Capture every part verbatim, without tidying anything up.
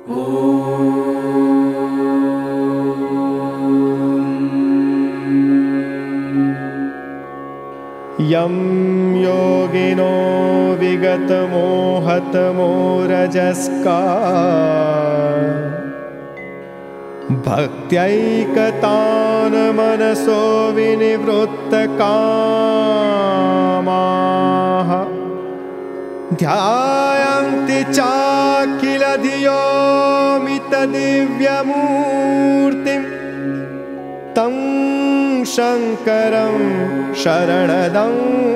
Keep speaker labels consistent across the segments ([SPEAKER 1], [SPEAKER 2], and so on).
[SPEAKER 1] यं योगिनो विगतमोहतमो रजस्का भक्त्यैकतान् मनसो विनिवृत्तकामाः ध्यायन्ति चाखिल धियो मितदिव्यमूर्तिं तं शङ्करं शरणदं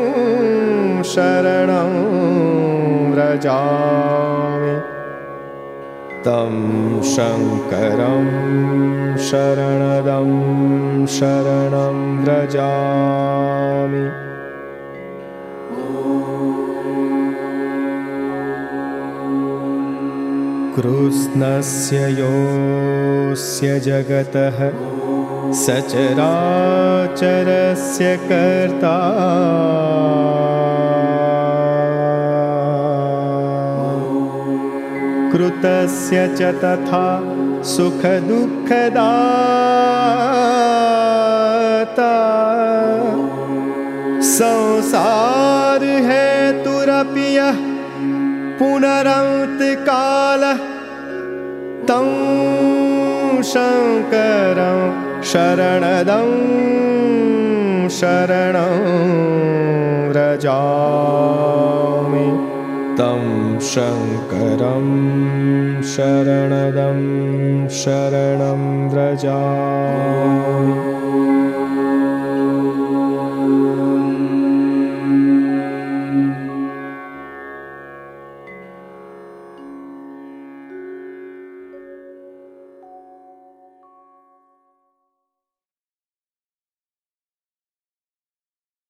[SPEAKER 1] शरणं व्रजामि तं शङ्करं शरणदं शरणं व्रजामि। कृष्णस्य योऽस्य जगतः सचराचरस्य कर्ता कृतस्य च तथा सुखदुःखदाता संसार हेतुरपि यः पुनरन्तकालः तं शङ्करं शरणदं शरणं व्रजामि तं शङ्करं शरणदं शरणं व्रजामि।